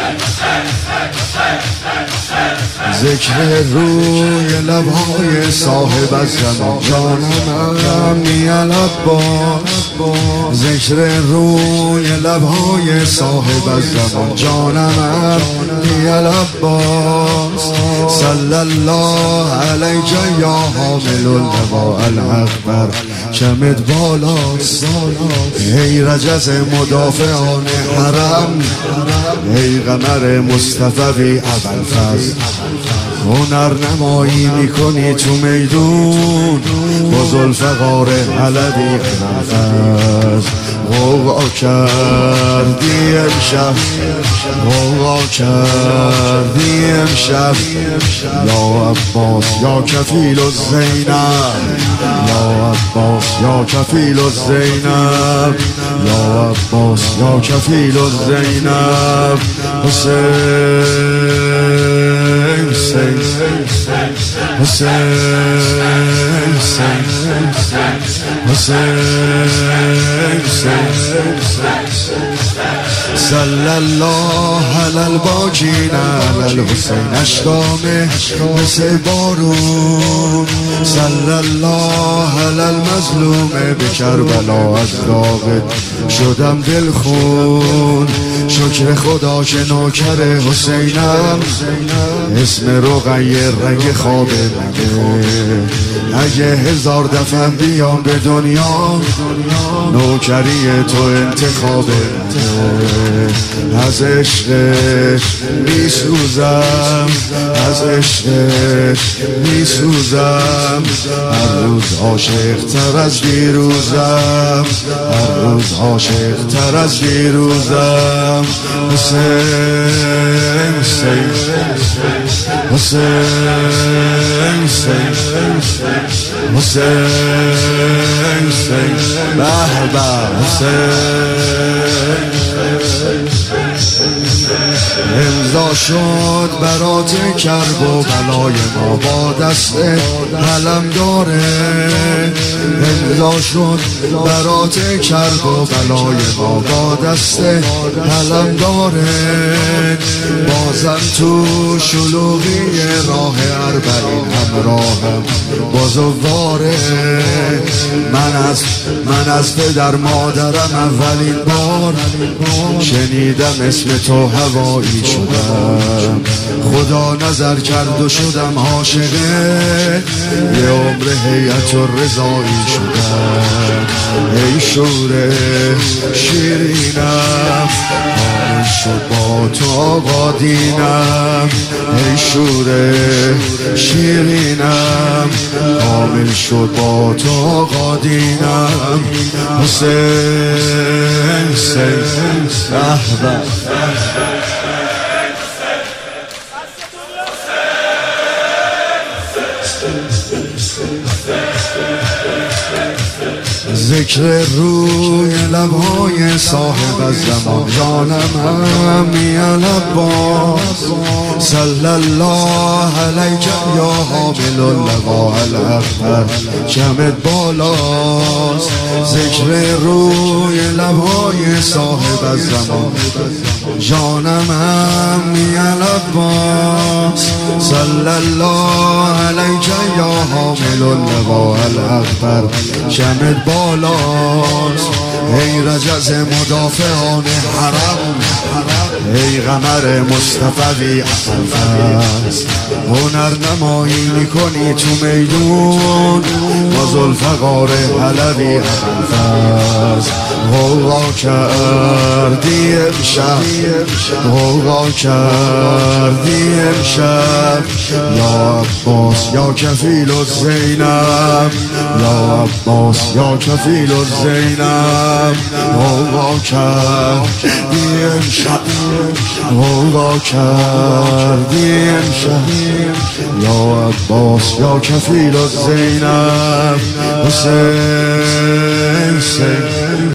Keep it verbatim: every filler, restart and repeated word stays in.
ذکر روی لبهای صاحب الزمان جانم می العباس، ذکر روی لبهای صاحب الزمان جانم می العباس. صلی الله علیک یا حامل اللواء الاکبر، چمت بالاست ای رجز مدافعان حرم، ای قمر مصطفی ابوالفضل. هنر نمایی میکنی تو میدون با ذوالفقار علوی ابوالفضل. غوغا کردی امشب، غوغا کردی امشب، یا عباس یا کفیل الزینب، یا عباس یا کفیل الزینب، یا عباس یا کفیل الزینب. حسین حسین حسین حسین صلی الله علی الباجین علی الحسین. اشکامه مثل بارون، صلی الله علی المظلوم به کربلا. از داغ شدم دل خون، شکر خدا که نوکر حسینم. اسم رقیه رنگ خواب منه، اگه هزار دفعه بیام به دنیا نوکری تو انتخاب منه. از عشقش می سوزم، از عشقش می سوزم، هر روز عاشق تر از دیروزم، هر روز عاشق تر از دیروزم. حسین حسین حسین حسین حسین حسین به به حسین. امضا شد برات کرب و بلای ما با دست قلم داره، امضا شد برات کرب و بلای ما با دست قلم داره. بازم تو شلوغی راه اربعین همراهم بازواره. من از من از پدر مادرم اولین بار شنیدم اسم تو هوایی شدم. خدا نظر کرد و شدم عاشقه، یه عمر هیئت الرضایی شدم. ای شور شیرینم حامل شد با تو آقا دینم، ای شور شیرینم حامل شد با تو آقا دینم. حسین حسین احباب ذکر روی لبهای صاحب الزمان جانم می العباس. صلی الله علیک یا حامل اللواء الاکبر، چمت بالاست ذکر روی لبهای صاحب الزمان جانم می العباس. صلی الله علیک یا حامل اللواء الاکبر، چمت بالاست ای رجز مدافعان حرم، ای قمر مصطفی ابوالفضل. هنر نمایی میکنی تو میدون با ذوالفقار علوی ابوالفضل. غوغا کردی امشب، غوغا کردی امشب، یا عباس یا کفیل الزینب، یا عباس یا کفیل الزینب. غوغا کردی امشب، غوغا کردی امشب، یا عباس یا کفیل الزینب. حسین حسین